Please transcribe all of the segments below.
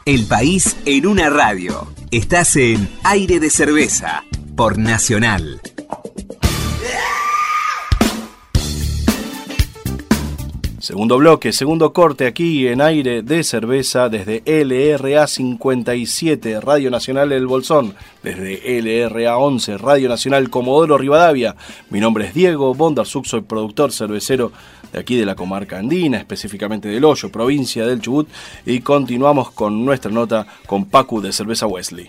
El país en una radio. Estás en Aire de Cerveza por Nacional. Segundo bloque, segundo corte aquí en Aire de Cerveza desde LRA 57, Radio Nacional El Bolsón, desde LRA 11, Radio Nacional Comodoro Rivadavia. Mi nombre es Diego Bondarsuk, soy productor cervecero de aquí de la comarca andina, específicamente del Hoyo, provincia del Chubut, y continuamos con nuestra nota con Pacu de Cerveza Wesley.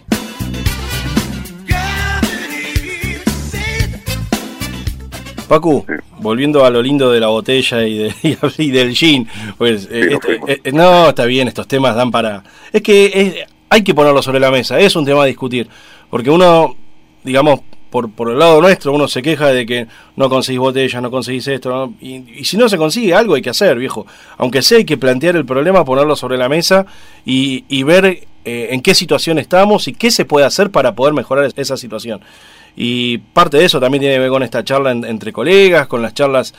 Pacu, volviendo a lo lindo de la botella y del gin, pues no, está bien, estos temas dan para... hay que ponerlo sobre la mesa, es un tema a discutir, porque uno, digamos, por el lado nuestro, uno se queja de que no conseguís botellas, no conseguís esto, ¿no? Y si no se consigue, algo hay que hacer, viejo. Aunque sea, hay que plantear el problema, ponerlo sobre la mesa y ver en qué situación estamos y qué se puede hacer para poder mejorar esa situación. Y parte de eso también tiene que ver con esta charla entre colegas, con las charlas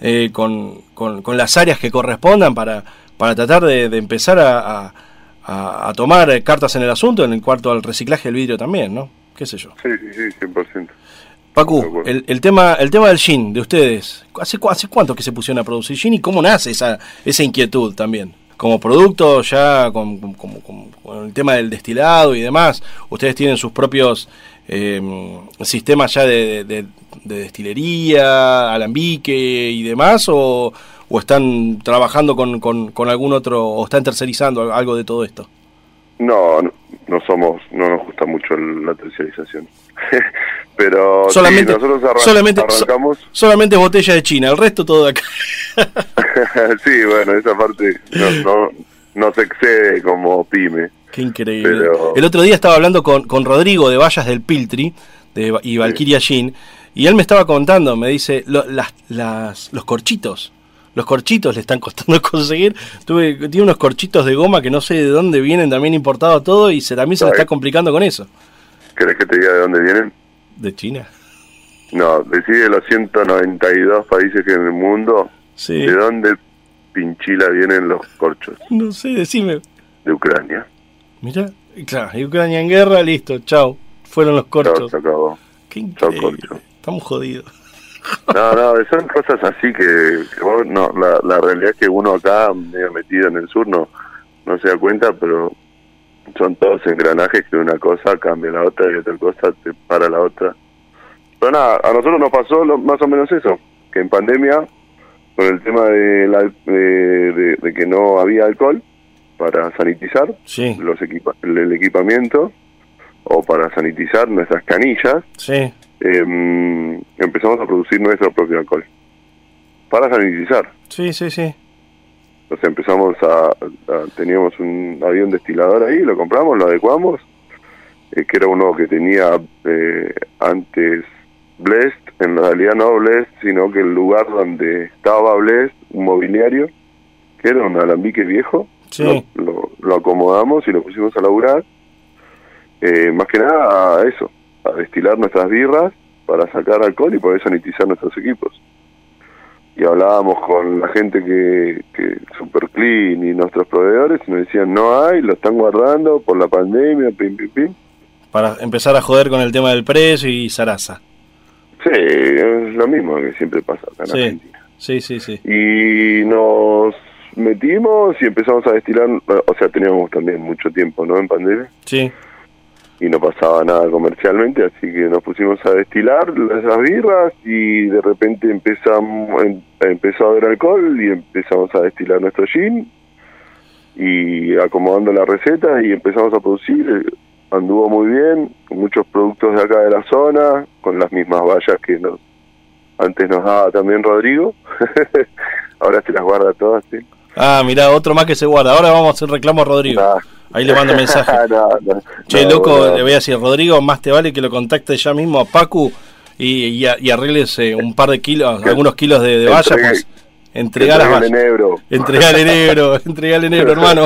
con las áreas que correspondan para tratar de empezar a tomar cartas en el asunto, en el cuarto al reciclaje del vidrio también, ¿no? ¿Qué sé yo? Sí, 100%. Pacu, el tema del gin de ustedes, ¿hace cuánto que se pusieron a producir gin y cómo nace esa inquietud también? Como producto ya con el tema del destilado y demás, ¿ustedes tienen sus propios sistemas ya de destilería, alambique y demás, o están trabajando con algún otro, o están tercerizando algo de todo esto? No nos gusta mucho la tercerización. Pero solamente, sí, nosotros arrancamos... Solamente botella de China, el resto todo de acá. Sí, bueno, esa parte no se excede como pyme. Qué increíble. Pero... El otro día estaba hablando con Rodrigo de Vallas del Piltri y Valkyria Gin, y él me estaba contando, me dice, los corchitos le están costando conseguir. Tiene unos corchitos de goma que no sé de dónde vienen, también importado todo, y también se le está complicando con eso. ¿Querés que te diga de dónde vienen? ¿De China? No, decide los 192 países que en el mundo. Sí. ¿De dónde pinchila vienen los corchos? No sé, decime. De Ucrania. Mirá, claro, y Ucrania en guerra, listo, chau. Fueron los corchos. Chau, se acabó. Qué increíble. Estamos jodidos. No, son cosas así que vos, no, la realidad es que uno acá, medio metido en el sur, no se da cuenta, pero son todos engranajes que una cosa cambia la otra y otra cosa te para la otra. Pero nada, a nosotros nos pasó más o menos eso, que en pandemia, con el tema de que no había alcohol para sanitizar sí. el equipamiento, o para sanitizar nuestras canillas, sí. Empezamos a producir nuestro propio alcohol para sanitizar. Sí. Entonces empezamos teníamos había un destilador ahí, lo compramos, lo adecuamos, que era uno que tenía antes Blest, en realidad no Blest, sino que el lugar donde estaba Blest, un mobiliario, que era un alambique viejo, sí. lo acomodamos y lo pusimos a laburar, más que nada a eso, a destilar nuestras birras para sacar alcohol y poder sanitizar nuestros equipos. Y hablábamos con la gente que Super Clean y nuestros proveedores y nos decían no hay, lo están guardando por la pandemia, pim. Para empezar a joder con el tema del precio y zaraza. Sí, es lo mismo que siempre pasa acá en Argentina. Sí. Y nos metimos y empezamos a destilar, o sea, teníamos también mucho tiempo, ¿no?, en pandemia. Sí. Y no pasaba nada comercialmente, así que nos pusimos a destilar esas birras y de repente empezó a haber alcohol y empezamos a destilar nuestro gin y acomodando la receta y empezamos a producir. Anduvo muy bien, con muchos productos de acá de la zona, con las mismas vallas que antes nos daba también Rodrigo. Ahora se las guarda todas, ¿sí? Ah, mirá, otro más que se guarda. Ahora vamos a hacer reclamo a Rodrigo. Ahí le mando mensaje. Che, loco, bueno. Le voy a decir, Rodrigo, más te vale que lo contacte ya mismo a Pacu y arregles un par de kilos, algunos kilos de valla, pues entregar las vallas. Entregale negro, hermano.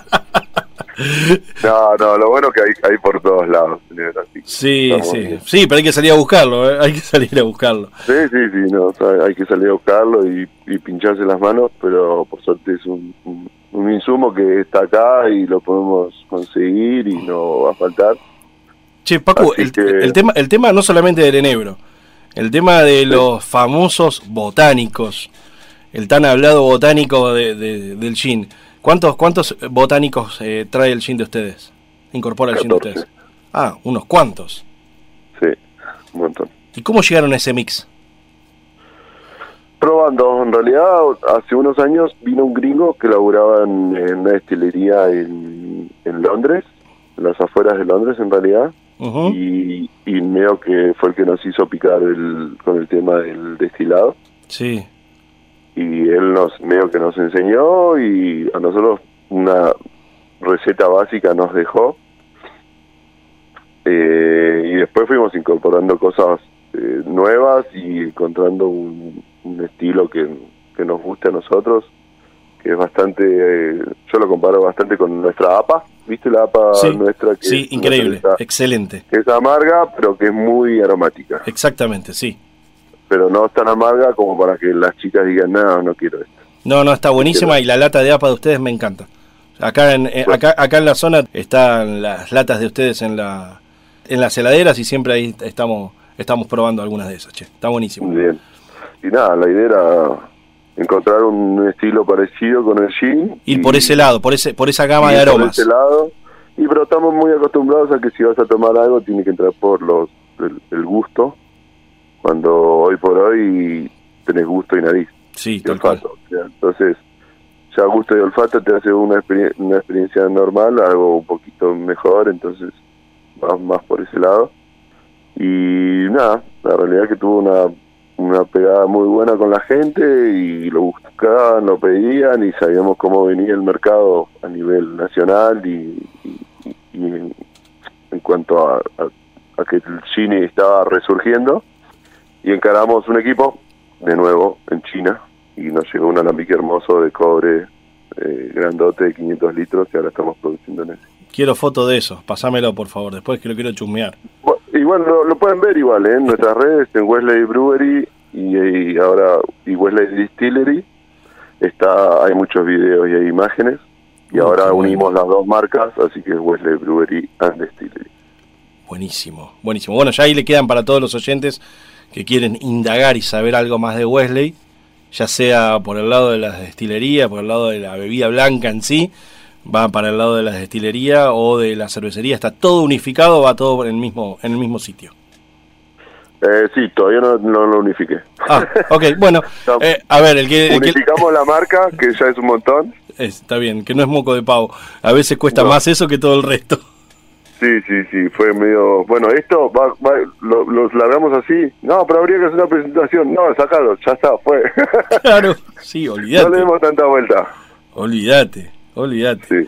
No, lo bueno es que hay por todos lados. Sí, pero hay que salir a buscarlo, hay que salir a buscarlo. Sí, hay que salir a buscarlo y pincharse las manos, pero por suerte es un un insumo que está acá y lo podemos conseguir y no va a faltar. Che, Pacu, el tema no solamente del enebro, el tema de los famosos botánicos, el tan hablado botánico del gin. ¿Cuántos botánicos trae el gin de ustedes? ¿Incorpora el 14. gin de ustedes? Ah, unos cuantos. Sí, un montón. ¿Y cómo llegaron a ese mix? Probando, en realidad hace unos años vino un gringo que laburaba en una destilería en Londres, en las afueras de Londres en realidad, y medio que fue el que nos hizo picar con el tema del destilado. Sí. Y él medio que nos enseñó y a nosotros una receta básica nos dejó. Y después fuimos incorporando cosas nuevas y encontrando un estilo que nos guste a nosotros, que es bastante, yo lo comparo bastante con nuestra APA, ¿viste la APA nuestra? Que sí, increíble, excelente. Que es amarga, pero que es muy aromática. Exactamente, sí. Pero no es tan amarga como para que las chicas digan, no quiero esto. No, está buenísima y la lata de APA de ustedes me encanta. Acá en la zona están las latas de ustedes en las heladeras y siempre ahí estamos probando algunas de esas, che. Está buenísimo. Muy bien. Y nada, la idea era encontrar un estilo parecido con el gin. Ir por ese lado, por esa gama de aromas. Por ese lado. Pero estamos muy acostumbrados a que si vas a tomar algo tiene que entrar por el gusto, cuando hoy por hoy tenés gusto y nariz. Sí, y tal olfato. cual. O sea, entonces, ya gusto y olfato te hace una experiencia normal, algo un poquito mejor, entonces vas más por ese lado. Y nada, la realidad es que tuvo una pegada muy buena con la gente y lo buscaban, lo pedían y sabíamos cómo venía el mercado a nivel nacional y en cuanto a que el gin estaba resurgiendo, y encaramos un equipo de nuevo en China y nos llegó un alambique hermoso de cobre grandote de 500 litros y ahora estamos produciendo en ese. Quiero foto de eso, pasámelo por favor, después que lo quiero chusmear. Igual lo pueden ver igual en nuestras redes, en Wesley Brewery y ahora Wesley Distillery. Hay muchos videos y hay imágenes y ahora unimos las dos marcas, así que es Wesley Brewery and Distillery. Buenísimo. Bueno, ya ahí le quedan para todos los oyentes que quieren indagar y saber algo más de Wesley, ya sea por el lado de la destilería, por el lado de la bebida blanca en sí, va para el lado de la destilería o de la cervecería, está todo unificado, va todo en el mismo sitio. Sí, todavía no lo unifiqué. Ah, ok, bueno, a ver, unificamos la marca, que ya es un montón. Está bien, que no es moco de pavo, a veces cuesta más eso que todo el resto. Sí, fue medio... Bueno, esto los largamos así. No, pero habría que hacer una presentación. No, sacalo, ya está, fue. Claro, sí, olvídate. No le demos tanta vuelta. Olvídate. Sí.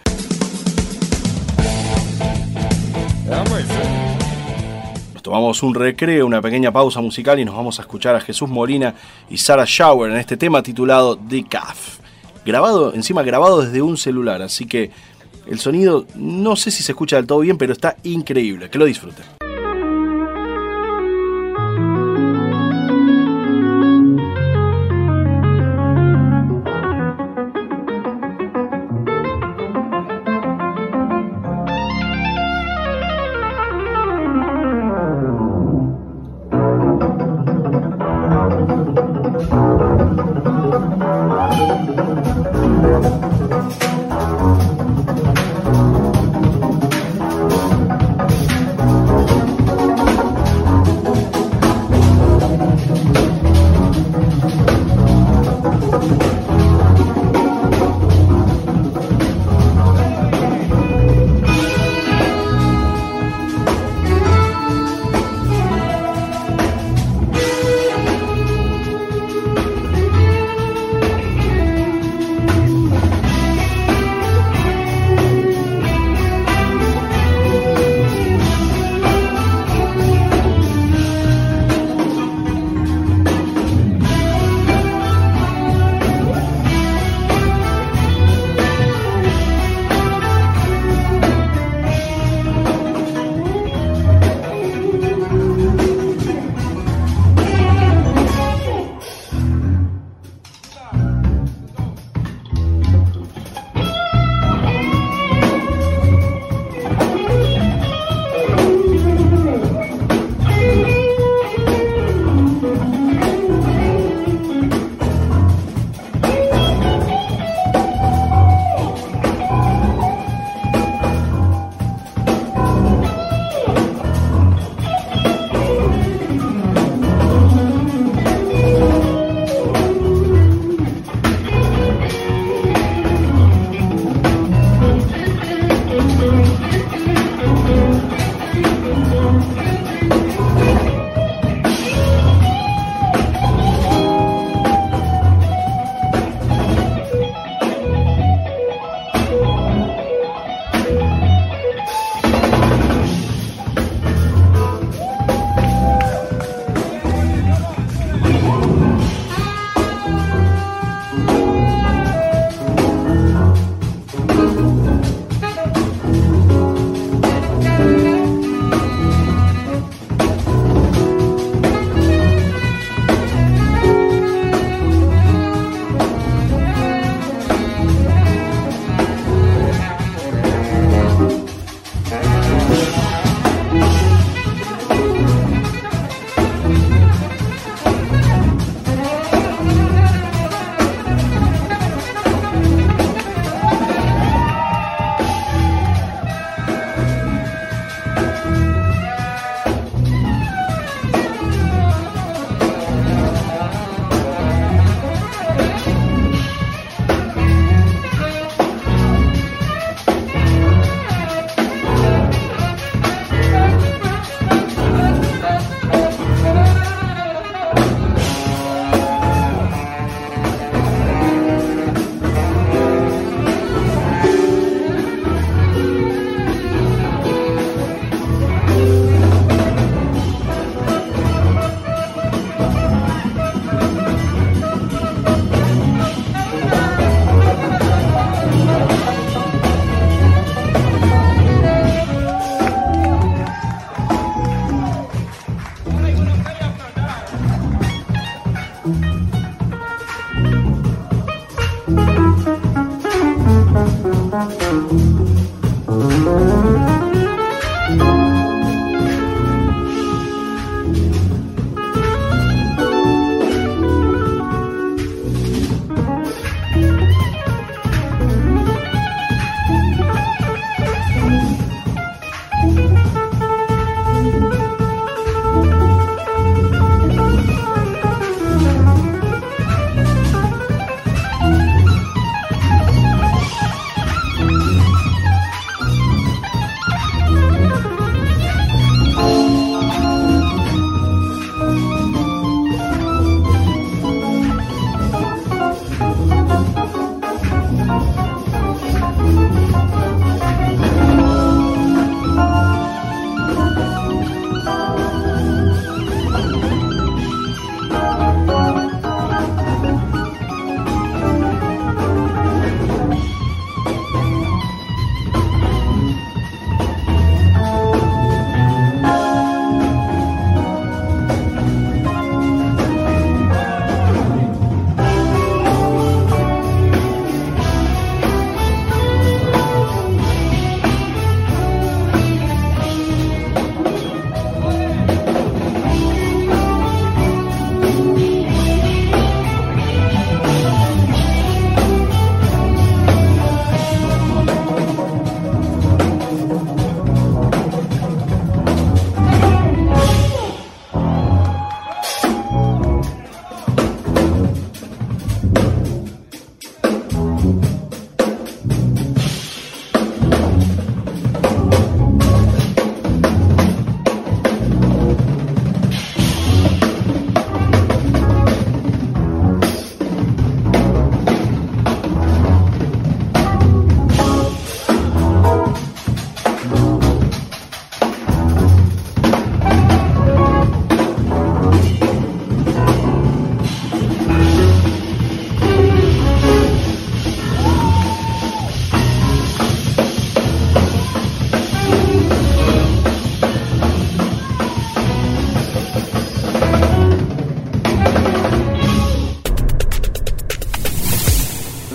Nos tomamos un recreo, una pequeña pausa musical y nos vamos a escuchar a Jesús Molina y Sarah Schauer en este tema titulado The Calf. Grabado desde un celular, así que el sonido no sé si se escucha del todo bien, pero está increíble. Que lo disfruten.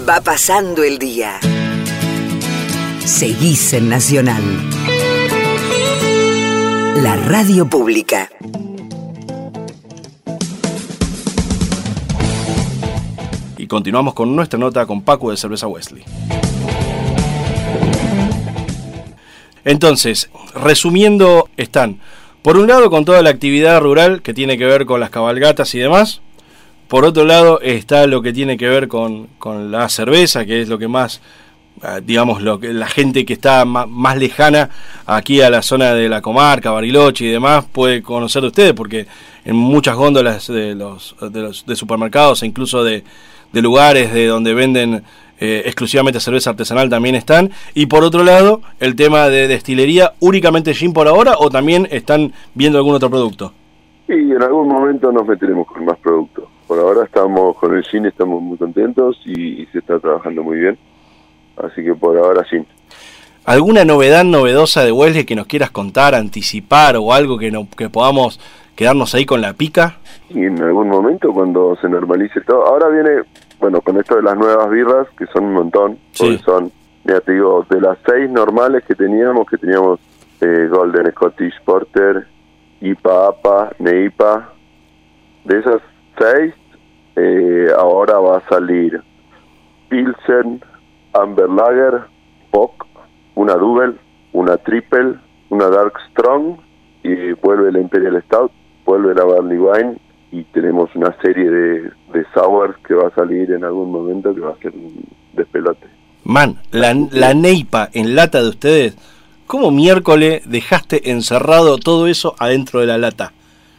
Va pasando el día. Seguís en Nacional. La radio pública. Y continuamos con nuestra nota con Pacu de Cerveza Wesley. Entonces, resumiendo, están, por un lado, con toda la actividad rural que tiene que ver con las cabalgatas y demás. Por otro lado, está lo que tiene que ver con la cerveza, que es lo que más, digamos, la gente que está más lejana aquí a la zona de la comarca, Bariloche y demás, puede conocer de ustedes, porque en muchas góndolas de supermercados e incluso de lugares de donde venden exclusivamente cerveza artesanal también están. Y por otro lado, el tema de destilería, únicamente gin por ahora, o también están viendo algún otro producto. Y en algún momento nos meteremos con más productos. Por ahora estamos con el gin, estamos muy contentos y se está trabajando muy bien. Así que por ahora gin. ¿Alguna novedad novedosa de Wesley que nos quieras contar, anticipar o algo que podamos quedarnos ahí con la pica? Y en algún momento cuando se normalice todo. Ahora viene, bueno, con esto de las nuevas birras, que son un montón. Sí. Porque son, mira, te digo, de las 6 normales que teníamos Golden Scottish Porter, IPA, APA, NEIPA. De esas 6, ahora va a salir Pilsen, Amber Lager, POC, una Double, una Triple, una Dark Strong, y vuelve la Imperial Stout, vuelve la Barley Wine, y tenemos una serie de sours que va a salir en algún momento que va a ser un despelote. Man, la NEIPA en lata de ustedes, ¿cómo miércoles dejaste encerrado todo eso adentro de la lata?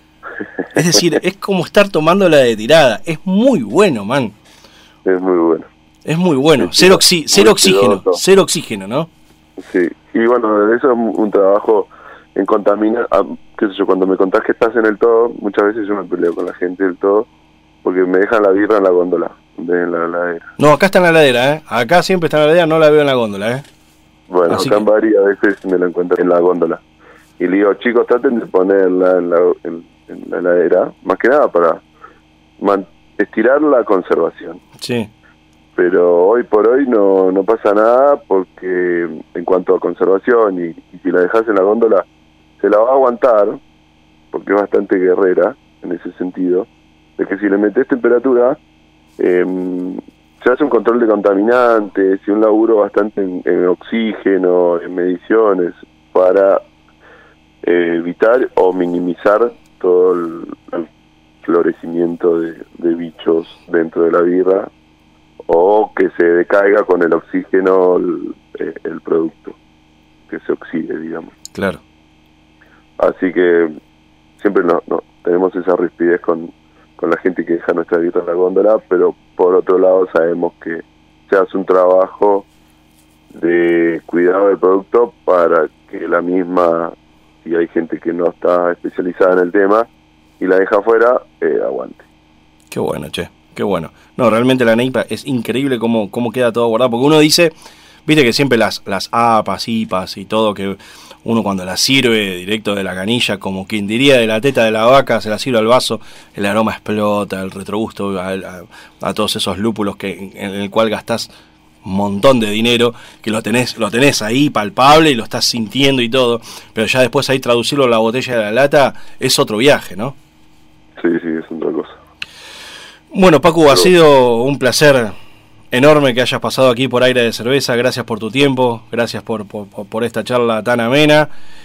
Es decir, es como estar tomándola de tirada. Es muy bueno, man. Es muy bueno. Es muy bueno. Sí, cero oxígeno, ¿no? Sí, y bueno, eso es un trabajo en contaminar, qué sé yo, cuando me contás que estás en el todo, muchas veces yo me peleo con la gente del todo, porque me dejan la birra en la góndola, en vez de en la heladera. No, acá está en la heladera, ¿eh? Acá siempre está en la heladera, no la veo en la góndola, ¿eh? Bueno, así acá en varias veces me la encuentro en la góndola. Y le digo, chicos, traten de ponerla en la heladera, más que nada para estirar la conservación. Sí. Pero hoy por hoy no pasa nada, porque en cuanto a conservación y si la dejas en la góndola, se la va a aguantar, porque es bastante guerrera en ese sentido, de que si le metes temperatura, se hace un control de contaminantes y un laburo bastante en oxígeno, en mediciones, para evitar o minimizar todo el florecimiento de bichos dentro de la birra, o que se decaiga con el oxígeno el producto, que se oxide, digamos. Claro. Así que siempre no tenemos esa rispidez con la gente que deja nuestra birra en la góndola, pero por otro lado sabemos que se hace un trabajo de cuidado del producto para que la misma, si hay gente que no está especializada en el tema y la deja afuera, aguante. Qué bueno, che. Qué bueno. No, realmente la NEIPA es increíble cómo queda todo guardado, porque uno dice, viste que siempre las APAs, IPAs y todo, que uno cuando las sirve directo de la canilla, como quien diría de la teta de la vaca, se la sirve al vaso, el aroma explota, el retrogusto a todos esos lúpulos en el cual gastás un montón de dinero, que lo tenés ahí palpable y lo estás sintiendo y todo, pero ya después ahí traducirlo a la botella de la lata es otro viaje, ¿no? Sí, es otra cosa. Bueno, Pacu, ha sido un placer enorme que hayas pasado aquí por Aire de Cerveza. Gracias por tu tiempo, gracias por esta charla tan amena.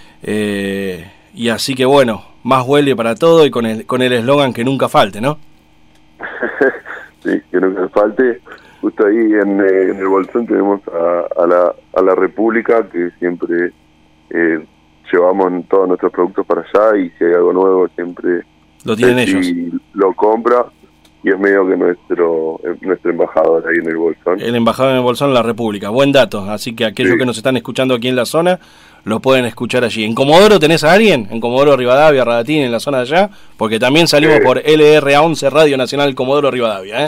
Y así que bueno, más huele para todo y con el eslogan que nunca falte, ¿no? Sí, que nunca falte. Justo ahí en el bolsón tenemos a la República, que siempre llevamos todos nuestros productos para allá, y si hay algo nuevo siempre lo tienen ellos. Lo compra. Y es medio que nuestro embajador ahí en el bolsón. El embajador en el bolsón, la República. Buen dato. Así que aquellos que nos están escuchando aquí en la zona, lo pueden escuchar allí. ¿En Comodoro tenés a alguien? ¿En Comodoro Rivadavia, Radatín, en la zona de allá? Porque también salimos por LRA11, Radio Nacional Comodoro Rivadavia,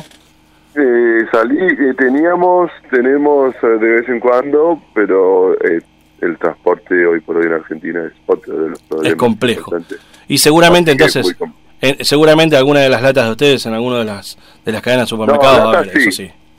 tenemos de vez en cuando, pero el transporte hoy por hoy en Argentina es otro de los problemas. Es complejo. Y seguramente entonces... seguramente alguna de las latas de ustedes en alguna de las cadenas de supermercados va a haber, sí. eso sí.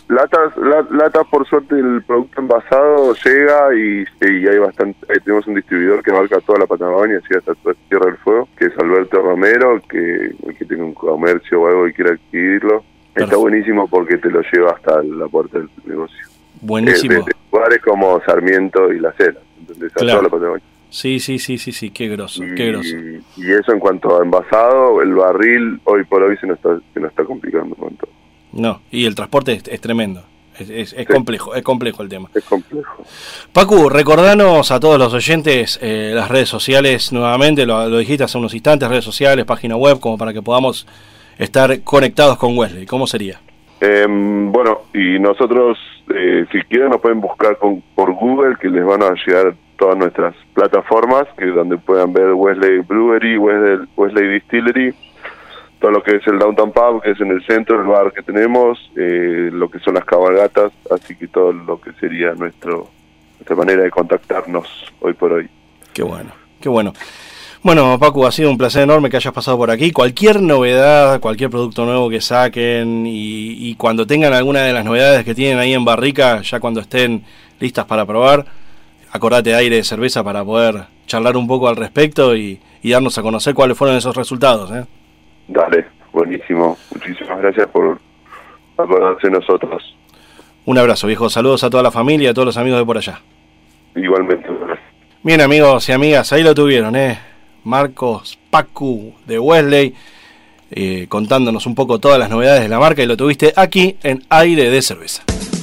Latas, por suerte el producto envasado llega y hay bastante. Tenemos un distribuidor que abarca toda la Patagonia, así hasta toda Tierra del Fuego, que es Alberto Romero, que tiene un comercio o algo y quiera adquirirlo. Perfecto. Está buenísimo porque te lo lleva hasta la puerta del negocio. Buenísimo. De lugares como Sarmiento y La Cera, ¿entendés? A toda la Patagonia. Sí, qué grosso, qué grosso. Y eso en cuanto a envasado, el barril hoy por hoy se nos está complicando un montón. No, y el transporte es tremendo, es complejo el tema. Es complejo. Pacu, recordanos a todos los oyentes las redes sociales nuevamente, lo dijiste hace unos instantes, redes sociales, página web, como para que podamos estar conectados con Wesley. ¿Cómo sería? Bueno, y nosotros, si quieren, nos pueden buscar por Google, que les van a llegar todas nuestras plataformas, que donde puedan ver Wesley Brewery, Wesley Distillery, todo lo que es el Downtown Pub, que es en el centro, el bar que tenemos, lo que son las cabalgatas, así que todo lo que sería nuestra manera de contactarnos hoy por hoy. Qué bueno, qué bueno. Bueno, Pacu, ha sido un placer enorme que hayas pasado por aquí. Cualquier novedad, cualquier producto nuevo que saquen y cuando tengan alguna de las novedades que tienen ahí en barrica, ya cuando estén listas para probar, acordate de Aire de Cerveza para poder charlar un poco al respecto y darnos a conocer cuáles fueron esos resultados, ¿eh? Dale, buenísimo. Muchísimas gracias por acordarse de nosotros. Un abrazo, viejo. Saludos a toda la familia y a todos los amigos de por allá. Igualmente. Bien, amigos y amigas, ahí lo tuvieron, Marcos Pacu de Wesley, contándonos un poco todas las novedades de la marca, y lo tuviste aquí en Aire de Cerveza.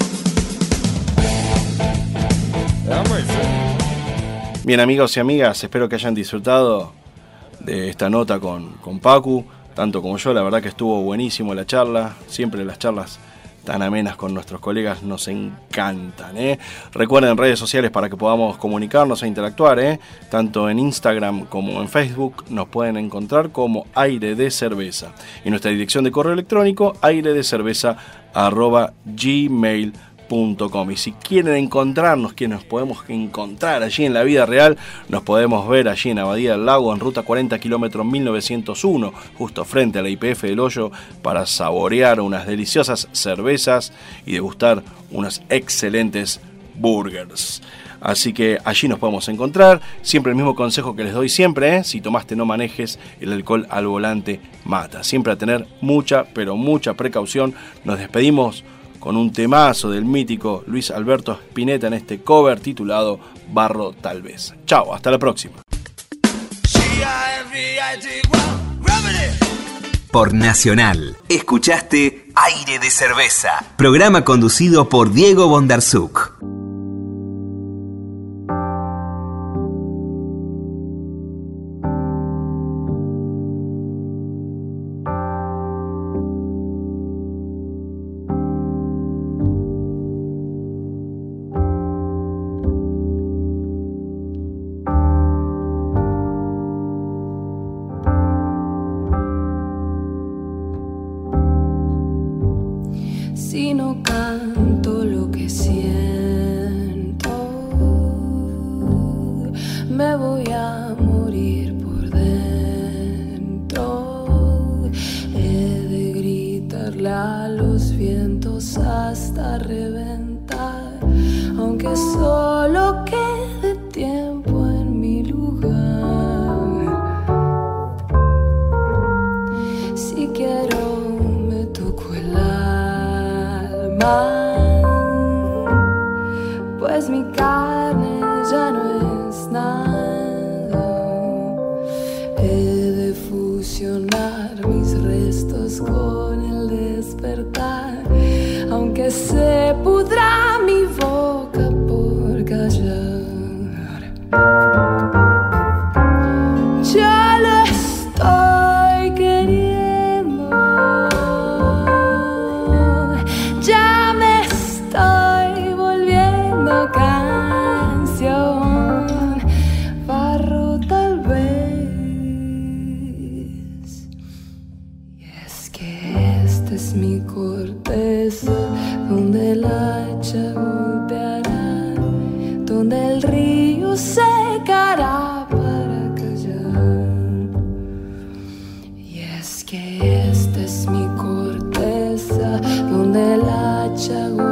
Bien, amigos y amigas, espero que hayan disfrutado de esta nota con Pacu, tanto como yo. La verdad que estuvo buenísimo la charla. Siempre las charlas tan amenas con nuestros colegas nos encantan, Recuerden redes sociales para que podamos comunicarnos e interactuar, tanto en Instagram como en Facebook nos pueden encontrar como Aire de Cerveza, y nuestra dirección de correo electrónico airedecerveza@gmail.com. Y si quieren encontrarnos, que nos podemos encontrar allí en la vida real, nos podemos ver allí en Abadía del Lago, en ruta 40 kilómetros 1901, justo frente a la YPF del Hoyo, para saborear unas deliciosas cervezas y degustar unas excelentes burgers. Así que allí nos podemos encontrar. Siempre el mismo consejo que les doy siempre, si tomaste no manejes, el alcohol al volante mata. Siempre a tener mucha, pero mucha precaución. Nos despedimos con un temazo del mítico Luis Alberto Spinetta en este cover titulado Barro Tal Vez. Chao, hasta la próxima. Por Nacional, escuchaste Aire de Cerveza, programa conducido por Diego Bondarsuk. Si no canto lo que siento, me voy a morir por dentro. He de gritarle a los vientos hasta reventar, aunque solo quede tiempo en mi lugar. Si quiero me toco el pues mi carne ya no es nada. He de fusionar mis restos con el despertar, aunque se pudra mi boca por callar. Ya lo estoy queriendo, ya me estoy volviendo canción, barro tal vez. Y es que esta es mi corteza, donde el hacha golpeará, donde el río secará para callar. Y es que esta es mi corteza, donde el hacha golpeará,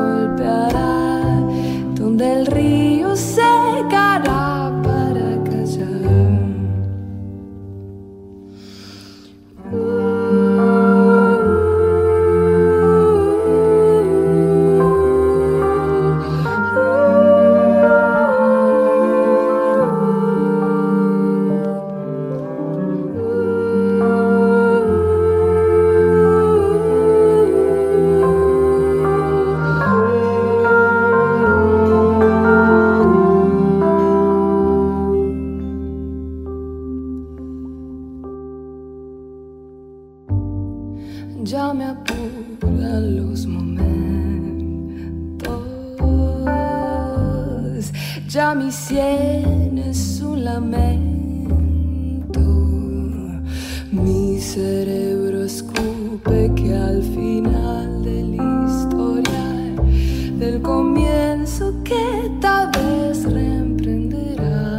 los momentos. Ya mi sien es un lamento, mi cerebro escupe que al final de la historia, del comienzo que tal vez reemprenderá.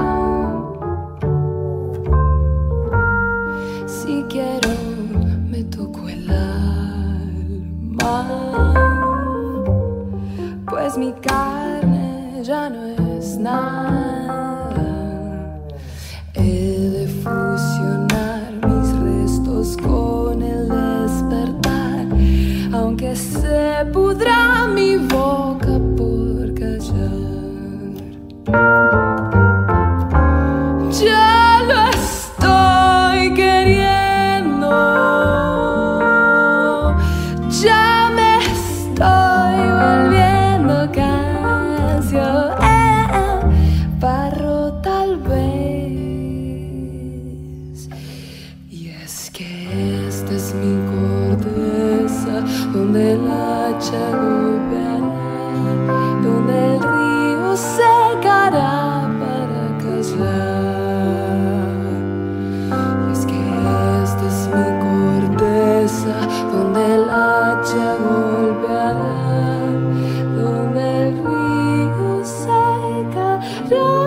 Si quiero me toco el alma, pues mi carne ya no es nada. He de fusionar mis restos con el despertar, aunque se pudra mi boca por callar. Ya lo estoy queriendo, ya me estoy volviendo canción, barro tal vez. Y es que esta es mi corteza, donde el hacha golpeará, donde el río secará para callar. Y es que esta es mi corteza, donde el hacha golpeará, donde el río secará.